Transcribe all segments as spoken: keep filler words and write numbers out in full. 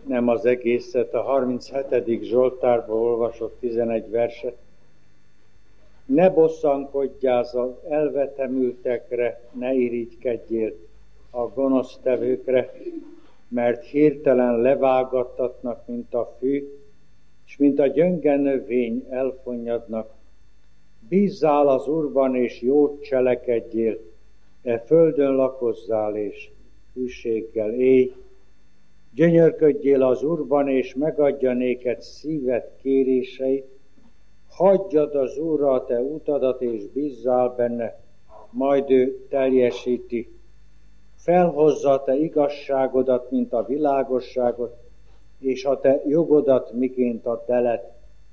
nem az egészet, a harminchetedik Zsoltárból olvasott tizenegy verset. Ne bosszankodjál az elvetemültekre, ne irigykedjél a gonosztevőkre, mert hirtelen levágattatnak, mint a fű, és mint a gyönge növény elfonnyadnak. Bízzál az Úrban, és jót cselekedjél, e földön lakozzál, és hűséggel élj. Gyönyörködjél az Úrban, és megadja néked szíved kéréseit. Hagyjad az Úrra a te utadat, és bízzál benne, majd ő teljesíti. Felhozza te igazságodat, mint a világosságot, és a te jogodat, miként a telet.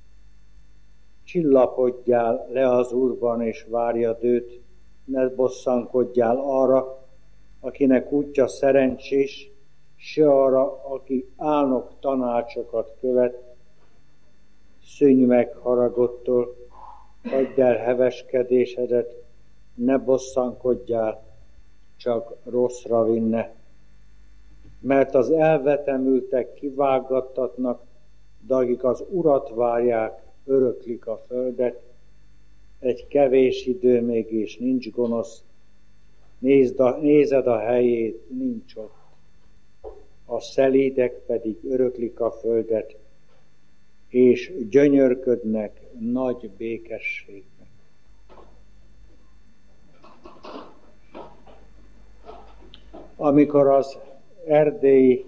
Csillapodjál le az Úrban, és várjad őt, ne bosszankodjál arra, akinek útja szerencsés, se arra, aki álnok tanácsokat követ. Szűnj meg haragodtól, hagyd el heveskedésedet, ne bosszankodjál, csak rosszra vinne. Mert az elvetemültek kivágattatnak, de akik az Urat várják, öröklik a földet. Egy kevés idő még, és nincs gonosz, nézd a, nézed a helyét, nincs ott. A szelídek pedig öröklik a földet, és gyönyörködnek nagy békességben. Amikor az erdélyi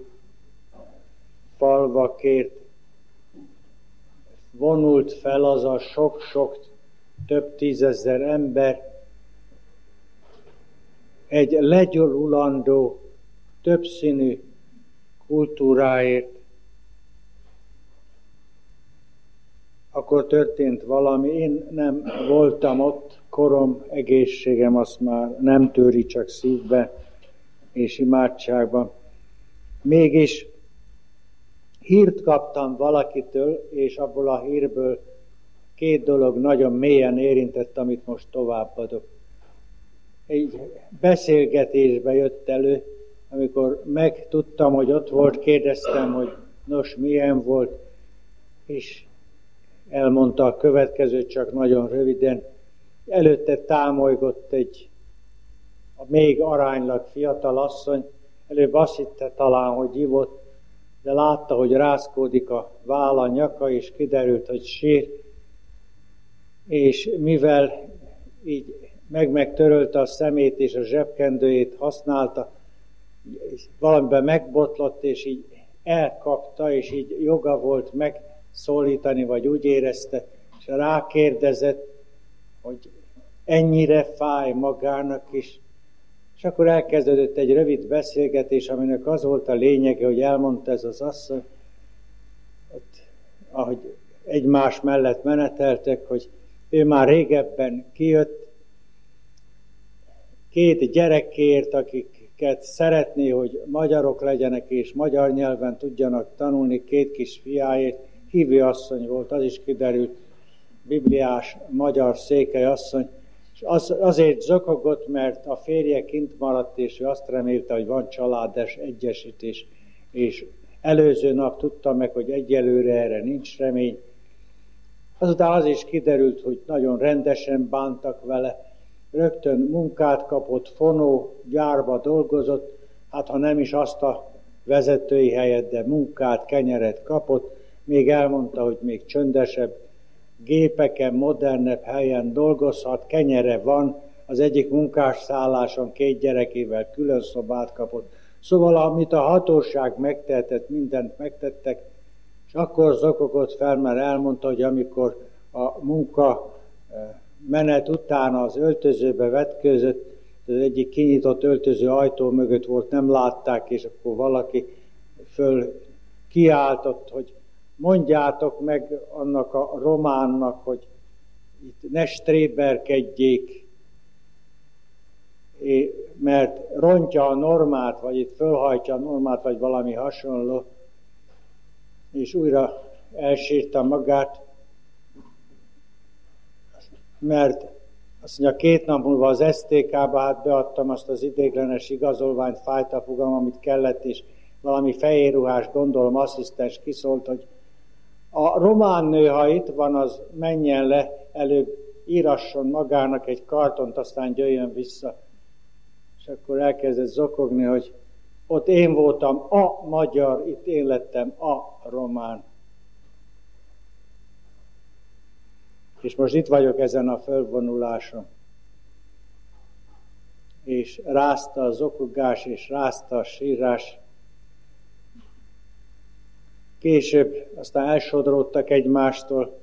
falvakért vonult fel az a sok-sok, több tízezer ember, egy legyorulandó, többszínű kultúráért, akkor történt valami. Én nem voltam ott, korom, egészségem azt már nem tőri, csak szívbe és imádságban. Mégis hírt kaptam valakitől, és abból a hírből két dolog nagyon mélyen érintett, amit most továbbadok. Egy beszélgetésbe jött elő, amikor megtudtam, hogy ott volt, kérdeztem, hogy nos, milyen volt, és elmondta a következőt, csak nagyon röviden. Előtte támolygott egy a még aránylag fiatal asszony, előbb azt hitte talán, hogy ivott, de látta, hogy rázkódik a válla, nyaka, és kiderült, hogy sír, és mivel így meg-megtörölte a szemét és a zsebkendőjét használta, valamiben megbotlott, és így elkapta, és így joga volt megszólítani, vagy úgy érezte, és rákérdezett, hogy ennyire fáj magának is. És akkor elkezdődött egy rövid beszélgetés, aminek az volt a lényege, hogy elmondta ez az asszony, ott, ahogy egymás mellett meneteltek, hogy ő már régebben kijött, két gyerekért, akiket szeretné, hogy magyarok legyenek, és magyar nyelven tudjanak tanulni, két kis fiáért, hívő asszony volt, az is kiderült, bibliás, magyar székely asszony, és az, azért zokogott, mert a férje kint maradt, és ő azt remélte, hogy van családes egyesítés, és előző nap tudta meg, hogy egyelőre erre nincs remény. Azután az is kiderült, hogy nagyon rendesen bántak vele, rögtön munkát kapott, fonó gyárba dolgozott, hát ha nem is azt a vezetői helyet, de munkát, kenyeret kapott, még elmondta, hogy még csöndesebb gépeken, modernebb helyen dolgozhat, kenyere van, az egyik munkásszálláson két gyerekével külön szobát kapott. Szóval, amit a hatóság megtehetett, mindent megtettek, és akkor zokogott fel, mert elmondta, hogy amikor a munka menet után az öltözőbe vetkőzött, az egyik kinyitott öltöző ajtó mögött volt, nem látták, és akkor valaki föl kiáltott, hogy mondjátok meg annak a románnak, hogy itt ne stréberkedjék, mert rontja a normát, vagy itt fölhajtja a normát, vagy valami hasonló, és újra elsírta magát, mert azt mondja, két nap múlva az es té ká-ba hát beadtam azt az ideiglenes igazolványt, fájt a fogam, amit kellett, és valami fehérruhás, gondolom, asszisztens kiszólt, hogy a román nő, ha itt van, az menjen le, előbb írasson magának egy kartont, aztán jöjjön vissza. És akkor elkezdett zokogni, hogy ott én voltam a magyar, itt én lettem a román. És most itt vagyok ezen a fölvonuláson. És rázta a zokogás, és rázta a sírás. Később aztán elsodródtak egymástól.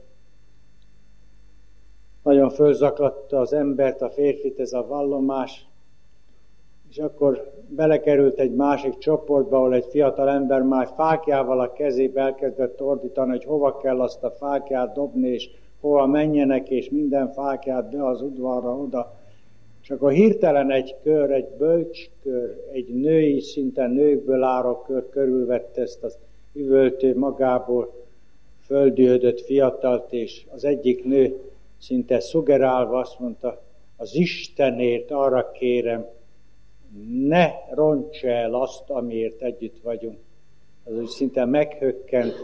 Nagyon fölzaklatta az embert, a férfit ez a vallomás. És akkor belekerült egy másik csoportba, ahol egy fiatal ember már fákjával a kezébe elkezdett ordítani, hogy hova kell azt a fákját dobni, és hova menjenek, és minden fákját be az udvarra oda. És akkor hirtelen egy kör, egy bölcskör, egy női, szinte nőkből álló kör körülvette ezt az üvöltő, magából földüldött fiatalt, és az egyik nő szinte szugerálva azt mondta, az Istenért arra kérem, ne ronts el azt, amiért együtt vagyunk. Az úgy szinte meghökkent,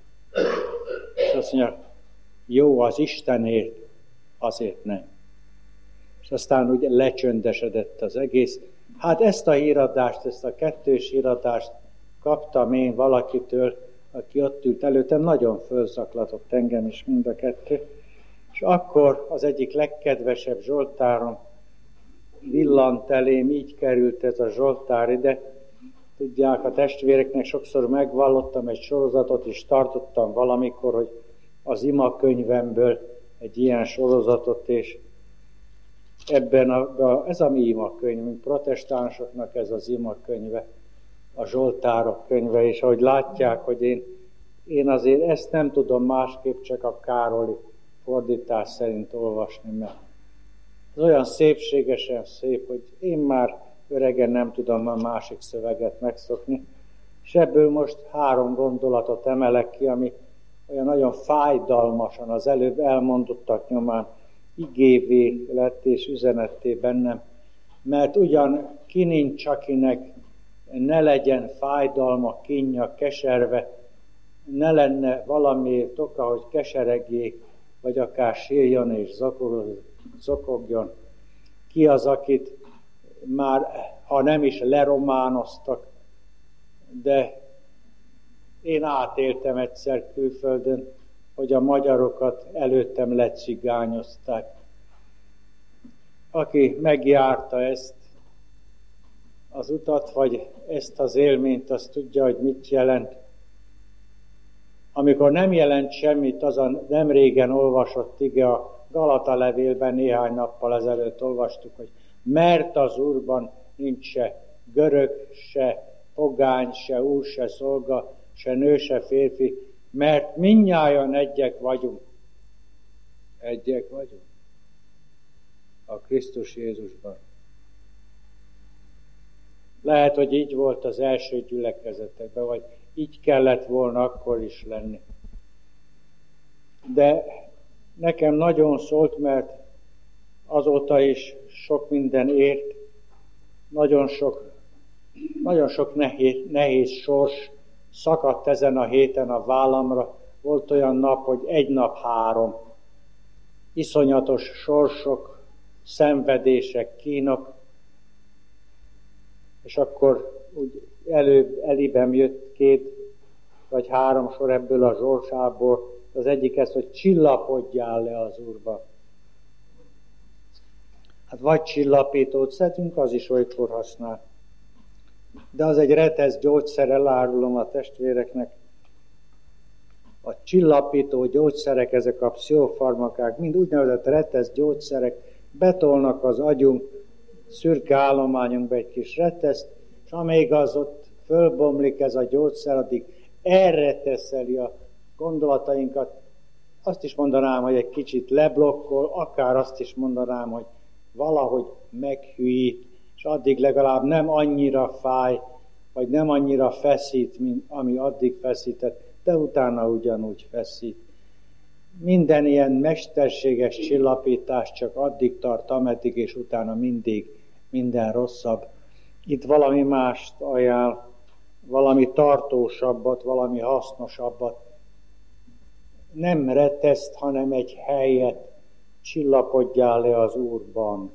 és azt mondja, jó, az Istenért, azért nem. És aztán úgy lecsöndesedett az egész. Hát ezt a híradást, ezt a kettős híradást kaptam én valakitől, aki ott ült előttem, nagyon fölzaklatott engem is mind a kettő. És akkor az egyik legkedvesebb zsoltárom villant elém, így került ez a zsoltár ide. Tudják, a testvéreknek sokszor megvallottam egy sorozatot, és tartottam valamikor, hogy az imakönyvemből egy ilyen sorozatot, és ebben a, a, ez a mi imakönyvünk, protestánsoknak ez az imakönyve, a zsoltárok könyve, és ahogy látják, hogy én, én azért ezt nem tudom másképp csak a Károli fordítás szerint olvasni, mert ez olyan szépségesen szép, hogy én már öregen nem tudom a másik szöveget megszokni, és ebből most három gondolatot emelek ki, ami olyan nagyon fájdalmasan az előbb elmondottak nyomán igévé lett és üzenetté bennem, mert ugyan ki nincs, akinek ne legyen fájdalma, kínja, keserve, ne lenne valamiért oka, hogy keseregjék, vagy akár sírjon és zokogjon. Ki az, akit már, ha nem is lerománoztak, de én átéltem egyszer külföldön, hogy a magyarokat előttem lecigányozták. Aki megjárta ezt az utat, vagy ezt az élményt, azt tudja, hogy mit jelent. Amikor nem jelent semmit, az a nem régen olvasott ige a Galata levélben néhány nappal ezelőtt olvastuk, hogy mert az Úrban nincs se görög, se pogány, se úr, se szolga, se nő, se férfi, mert mindnyájan egyek vagyunk. Egyek vagyunk a Krisztus Jézusban. Lehet, hogy így volt az első gyülekezetekben, vagy így kellett volna akkor is lenni. De nekem nagyon szólt, mert azóta is sok minden ért, nagyon sok, nagyon sok nehéz, nehéz sors szakadt ezen a héten a vállamra. Volt olyan nap, hogy egy nap három. Iszonyatos sorsok, szenvedések, kínok, és akkor úgy előbb elibem jött két vagy három sor ebből a zsorsából. Az egyik ez, hogy csillapodjál le az Úrba. Hát vagy csillapítót szedünk, az is olykor használ. De az egy retesz gyógyszer, elárulom a testvéreknek. A csillapító gyógyszerek, ezek a pszichofarmakák, mind úgynevezett retesz gyógyszerek, betolnak az agyunk, szürke állományunkba egy kis reteszt, és amíg az ott fölbomlik ez a gyógyszer, addig elreteszeli a gondolatainkat. Azt is mondanám, hogy egy kicsit leblokkol, akár azt is mondanám, hogy valahogy meghűít, és addig legalább nem annyira fáj, vagy nem annyira feszít, mint ami addig feszített, de utána ugyanúgy feszít. Minden ilyen mesterséges csillapítás csak addig tart, ameddig, és utána mindig minden rosszabb. Itt valami mást ajánl, valami tartósabbat, valami hasznosabbat. Nem reteszt, hanem egy helyet, csillapodjál le az Úrban.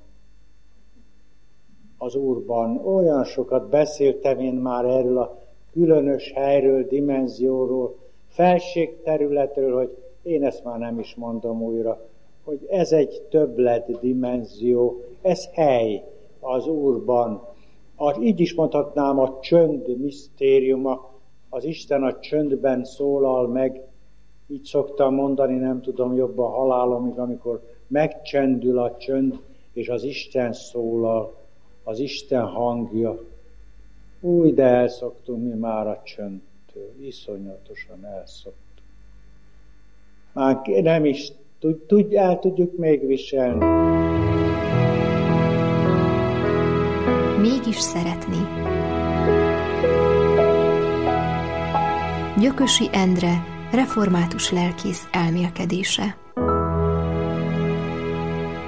Az Úrban. Olyan sokat beszéltem én már erről a különös helyről, dimenzióról, felségterületről, hogy én ezt már nem is mondom újra, hogy ez egy többlet dimenzió, ez hely az Úrban. Az, így is mondhatnám, a csönd misztériuma, az Isten a csöndben szólal meg, így szoktam mondani, nem tudom, jobban halálomig, amikor megcsendül a csönd, és az Isten szólal, az Isten hangja. Új, de elszoktunk mi már a csöndtől, iszonyatosan elszoktunk. Már nem is tud, el tudjuk még viselni. Mégis szeretni. Gyökösi Endre, református lelkész elmélkedése.